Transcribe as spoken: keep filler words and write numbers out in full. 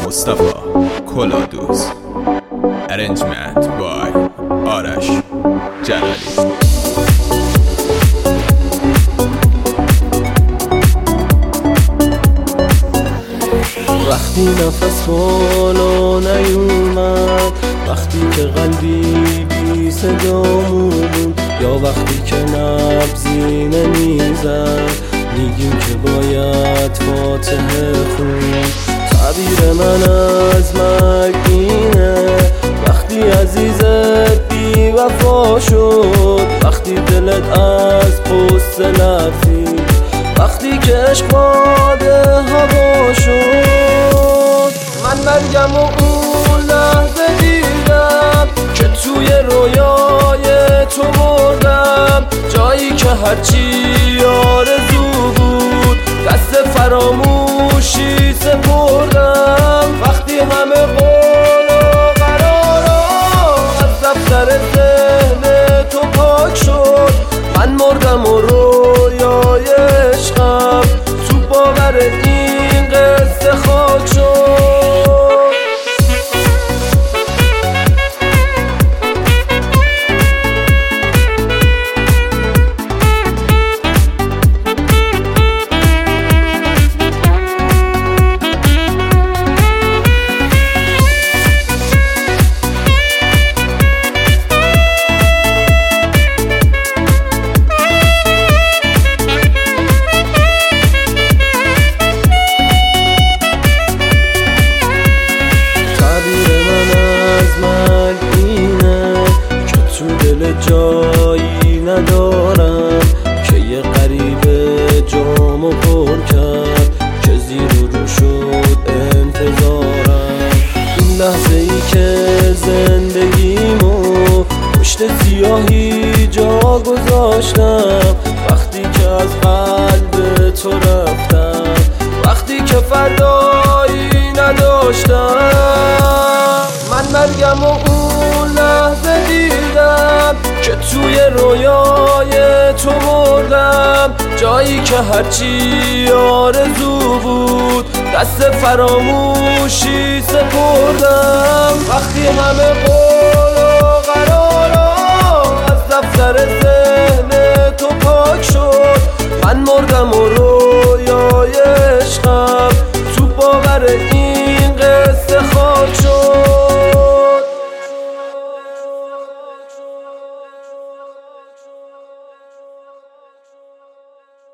مصطفی کلادوز. Arrangement by آرش جلالی. وقتی نفس بالا نیومد، وقتی که قلبی بی صدا موند، یا وقتی که نبضی نمیزد، میگیم که باید فاتحه خوند. تعبیر من از مرگ اینه، وقتی عزیزت بی وفا شد، وقتی دلت از قصه لرزید، وقتی که عشق باده هوا شد. من مرگم و اون لحظه دیدم که توی رویای تو مردم، جایی که هرچی آرزو بود دست فراموشی سپردم. وقتی همه قول و قرارا از دفتر ذهن تو پاک شد، من مردم و رویای عشقم تو باور این قصه خاک شد. جایی ندارم که یه غریبه جامو پر کرد، که زیر و رو شد انتظارم. این لحظه ای که زندگیمو پشت سیاهی جا گذاشتم، وقتی که از قلب تو رفتم، وقتی که فردایی نداشتم. من مرگم و اون لحظه دیدم که توی رویای تو مردم، جایی که هرچی آرزو بود دست فراموشی سپردم. وقتی همه قول و قرارا از دفتر ذهن تو پاک شد، من مردم و